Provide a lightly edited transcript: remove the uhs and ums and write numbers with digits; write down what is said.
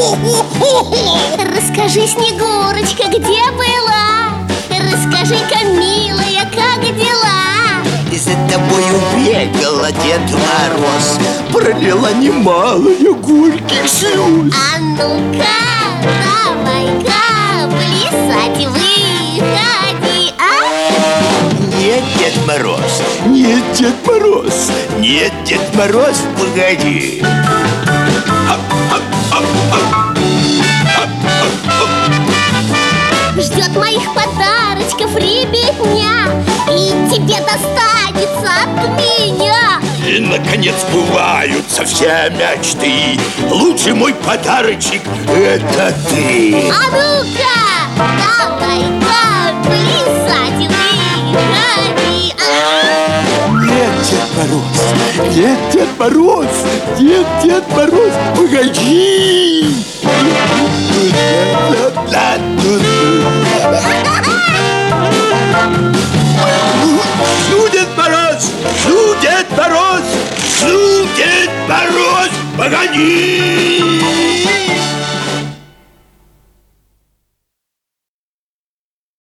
Расскажи, Снегурочка, где была? Расскажи-ка, милая, как дела? За тобою бегала Дед Мороз, пролила немалая горьких слез. А ну-ка, давай-ка плясать выходи, а? Нет, Дед Мороз, нет, Дед Мороз, нет, Дед Мороз, погоди. Ждет моих подарочков ребятня, и тебе достанется от меня. И, наконец, сбываются все мечты. Лучший мой подарочек — это ты. А ну-ка, давай-ка плясать выходи, а? Нет, Дед Мороз, нет, Дед Мороз, нет, Дед Мороз, погоди. Ну, Дед Мороз, ну, Дед Мороз, ну, Дед Мороз, погоди.